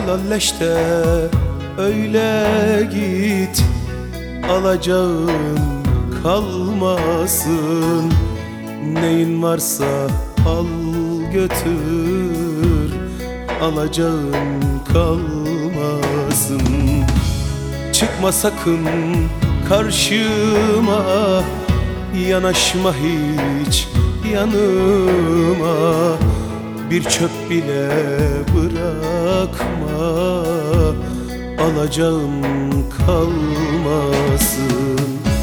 Helalleşte öyle git, alacağın kalmasın. Neyin varsa al götür, alacağın kalmasın. Çıkma sakın karşıma, yanaşma hiç yanıma. Bir çöp bile bırakma, alacağım kalmasın.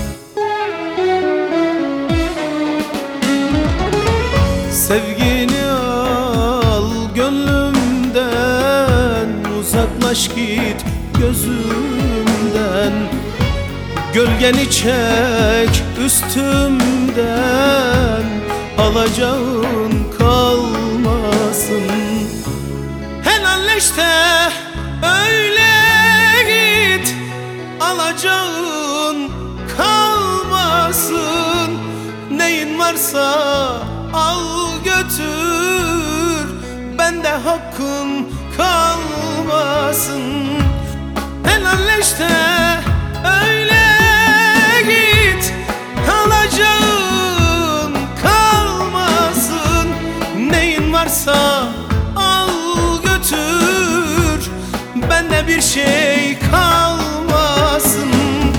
Sevgini al gönlümden, uzaklaş git gözümden. Gölgeni çek üstümden, alacağın kalmasın. Helalleşte öyle git, alacağın kalmasın. Neyin varsa al götür, bende hakkın kalmasın. Helalleşte öyle git, alacağın kalmasın. Neyin varsa al götür, bende bir şey kalmasın.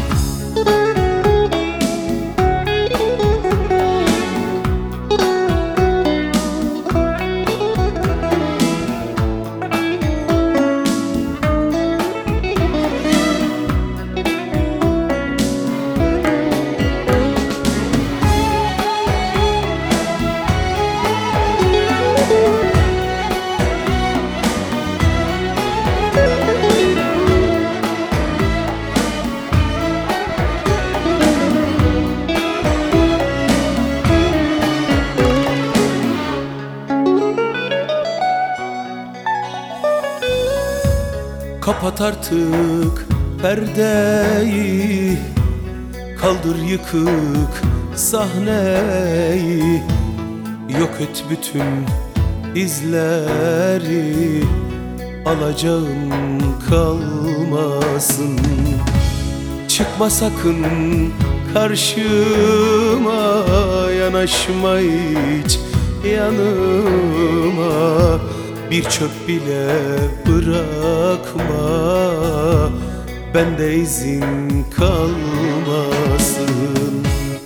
Kapat artık perdeyi, kaldır yıkık sahneyi. Yok et bütün izleri, alacağın kalmasın. Çıkma sakın karşıma, yanaşma hiç yanıma. Bir çöp bile bırakma, bende izin kalmasın.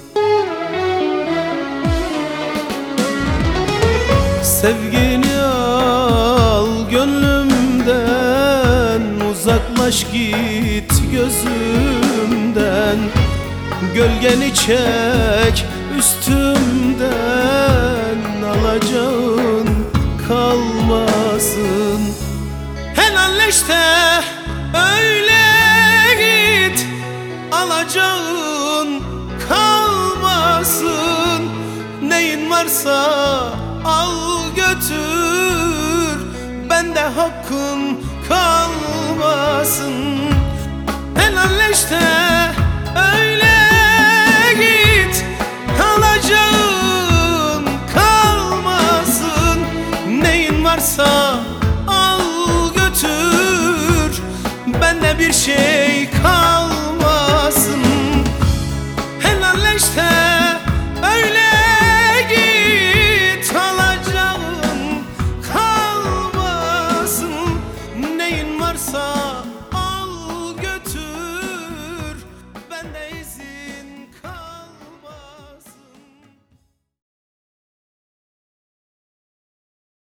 Sevgini al gönlümden, uzaklaş git gözümden. Gölgeni çek üstümden, alacağın kalmasın. Helalleşte öyle git, alacağın kalmasın. Neyin varsa al götür, bende hakkın kalmasın. Helalleşte öyle git, alacağın kalmasın. Neyin varsa al götür, bende bir şey kalmasın.